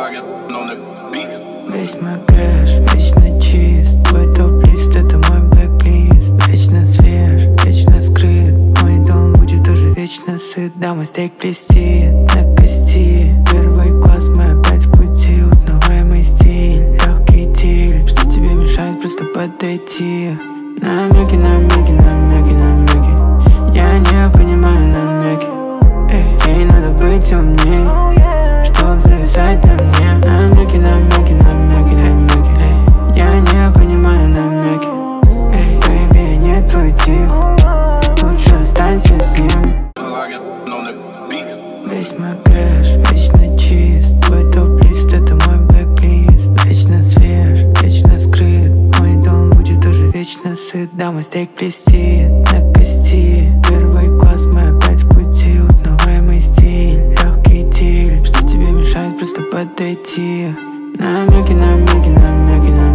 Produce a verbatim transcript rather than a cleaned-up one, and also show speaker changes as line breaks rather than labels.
Весь мой кэш вечно чист, твой топ-лист — это мой блэк-лист. Вечно свеж, вечно скрыт, мой дом будет уже вечно сыт. Да, мой стейк блестит на кости, первый класс, мы опять в пути. Узнаваемый стиль, легкий диль, что тебе мешает просто подойти. Намеки, намеки, намеки, намеки, я не понимаю намеки. Эй, ей надо быть умней, чтоб зависать на мне. Намеки, намеки, намеки, намеки, эй, я не понимаю намеки. Эй, бэйби, не твой тип, лучше останься с ним. Весь мой кэш вечно чист, твой топ-лист — это мой блэк-лист. Вечно свеж, вечно скрыт, мой дом будет уже вечно сыт. Да, мой стейк блестит на кости, первый класс, мы опять в пути. Узнаваемый стиль, легкий диль, что тебе мешает просто подойти. Намеки, намеки, намеки, намеки.